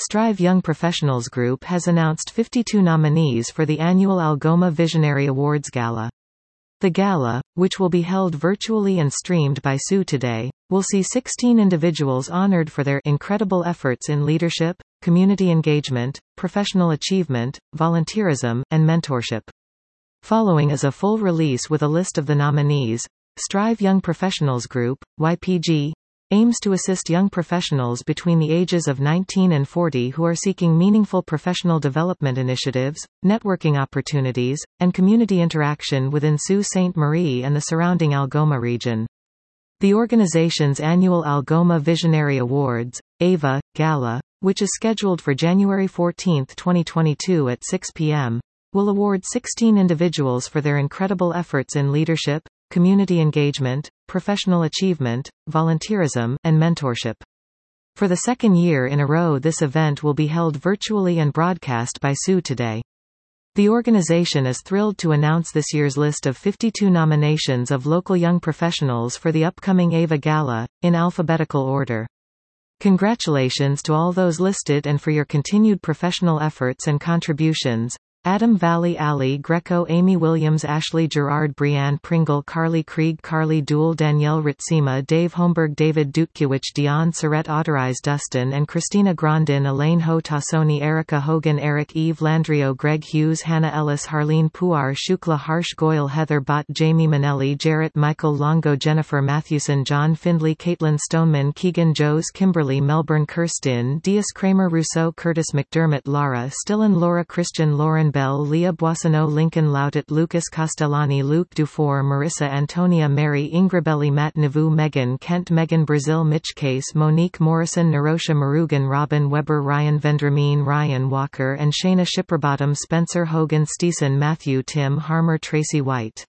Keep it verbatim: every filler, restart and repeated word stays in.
Strive Young Professionals Group has announced fifty-two nominees for the annual Algoma Visionary Awards Gala. The gala, which will be held virtually and streamed by S U Today, will see sixteen individuals honored for their incredible efforts in leadership, community engagement, professional achievement, volunteerism, and mentorship. Following is a full release with a list of the nominees. Strive Young Professionals Group, Y P G, aims to assist young professionals between the ages of nineteen and forty who are seeking meaningful professional development initiatives, networking opportunities, and community interaction within Sault Ste. Marie and the surrounding Algoma region. The organization's annual Algoma Visionary Awards, A V A, Gala, which is scheduled for January fourteenth twenty twenty-two at six p m, will award sixteen individuals for their incredible efforts in leadership, community engagement, professional achievement, volunteerism, and mentorship. For the second year in a row, this event will be held virtually and broadcast by S U Today. The organization is thrilled to announce this year's list of fifty-two nominations of local young professionals for the upcoming A V A Gala, in alphabetical order. Congratulations to all those listed and for your continued professional efforts and contributions. Adam Valley, Ali Greco, Amy Williams, Ashley Gerard, Brianne Pringle, Carly Krieg, Carly Duell, Danielle Ritzema, Dave Holmberg, David Dutkiewicz, Dion Surrett, Autorize Dustin and Christina Grandin, Elaine Ho Tassoni, Erica Hogan, Eric Eve Landrio, Greg Hughes, Hannah Ellis, Harleen Puar, Shukla Harsh, Goyle, Heather Bott, Jamie Manelli, Jarrett Michael Longo, Jennifer Mathewson, John Findley, Caitlin Stoneman, Keegan Joes, Kimberly Melbourne, Kirsten Diaz, Kramer Rousseau, Curtis McDermott, Lara Stillen, Laura Christian, Lauren Bell, Leah Boissonneau, Lincoln Loutet, Lucas Castellani, Luke Dufour, Marissa Antonia, Mary Ingrabelli, Matt Navu, Megan Kent, Megan Brazil, Mitch Case, Monique Morrison, Narosha Marugan, Robin Weber, Ryan Vendramin, Ryan Walker and Shayna Shipperbottom, Spencer Hogan, Steeson Matthew, Tim Harmer, Tracy White.